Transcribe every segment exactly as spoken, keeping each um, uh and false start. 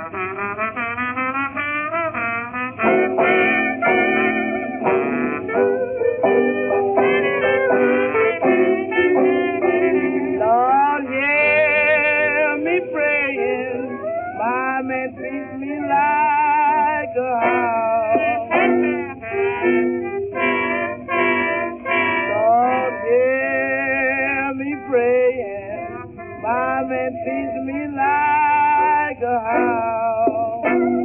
Lord, hear me praying. My man treats me like a house. Lord, hear me praying. My man treats me like a house.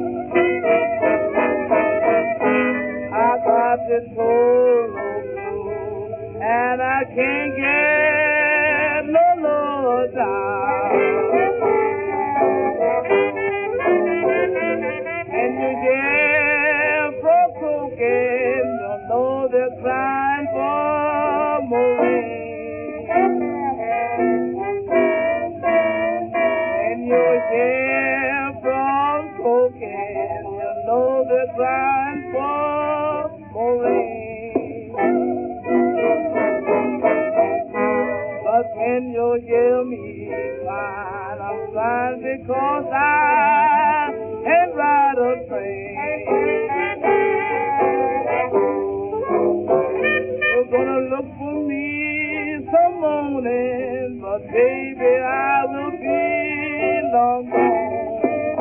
I got this whole load and I can't get no lower down. And you get broken, don't know they're crying for more rain. And you get broken, you know they're crying for more rain. But can you hear me crying? I'm crying because I can't ride a train. You're gonna look for me some morning, but baby, I will be long gone.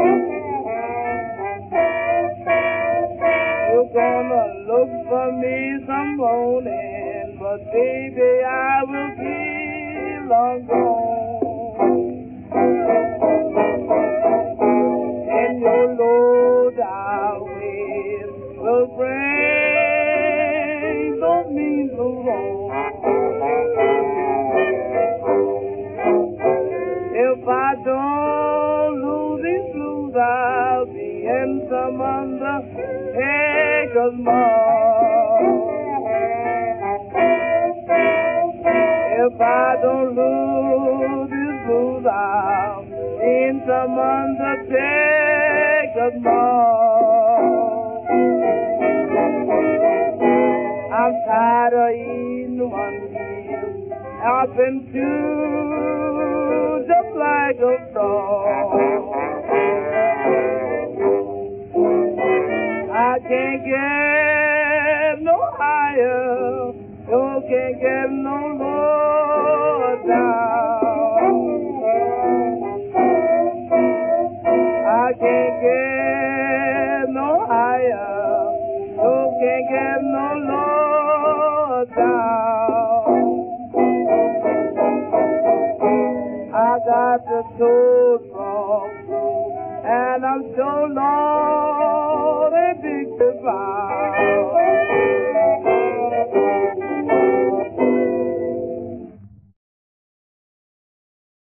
You're gonna look for me some morning, but baby, I will be long gone. And your low down ways will bring those means along. If I don't lose these blues, I'll be in some undertaker's mall. If I don't lose these blues, I'll be in some undertaker's mall. I'm tired of eating one meal, I've been two, just like a frog. I can't get no higher, you can't get no lower down. I can't get no higher, you can't get no lower down. I got the toad from and I'm so lost.